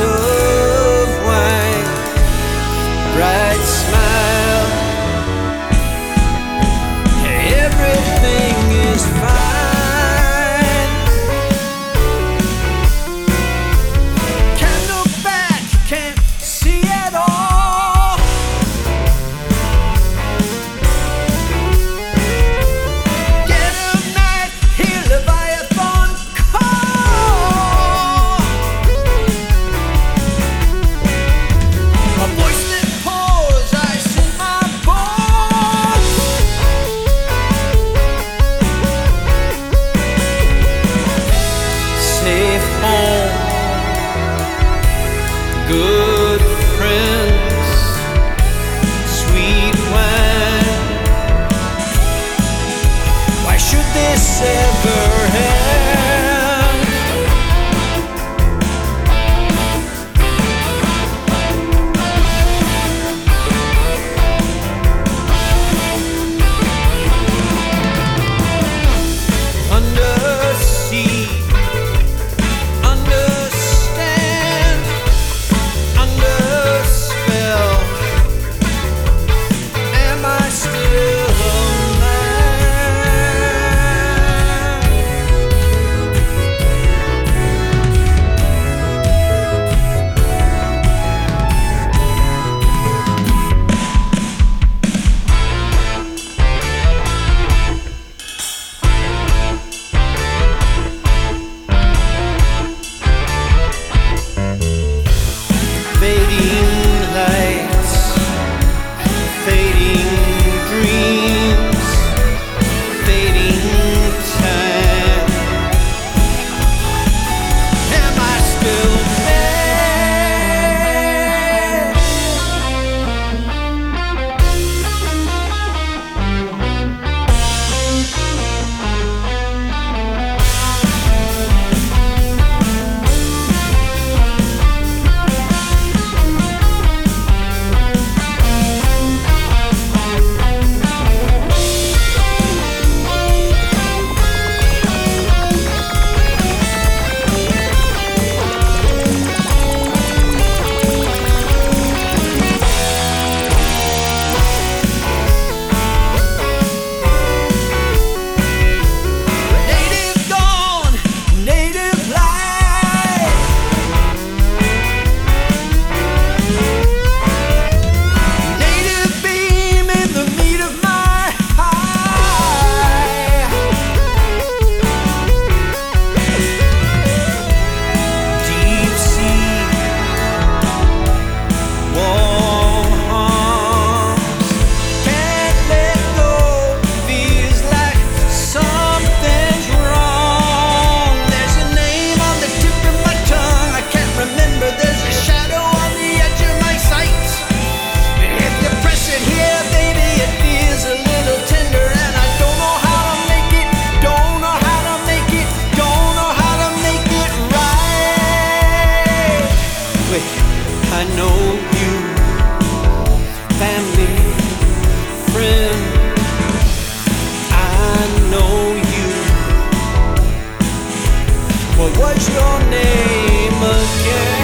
of wine, bright smile, everything is fine. Can't look back, can't see at all. Get a knife, hear Leviathan call. A voice that pours ice in my bones. Safe home, good friends, sweet wine. Why should this ever end? Undersea, understand, under spell. Am I still a man? Fading lights, fading dreams, fading time. Am I still there? Native gone, native light. Native beam in the meat of my eye. Deep sea, warm arms. Can't let go, feels like something's wrong. There's a name on the tip of my tongue, I can't remember. There's a shadow on the edge of my sight. If you press it here, baby, it feels a little tender, and I don't know how to make it, don't know how to make it, don't know how to make it right. Wait, I know you, family, friend. I know you. What was your name again?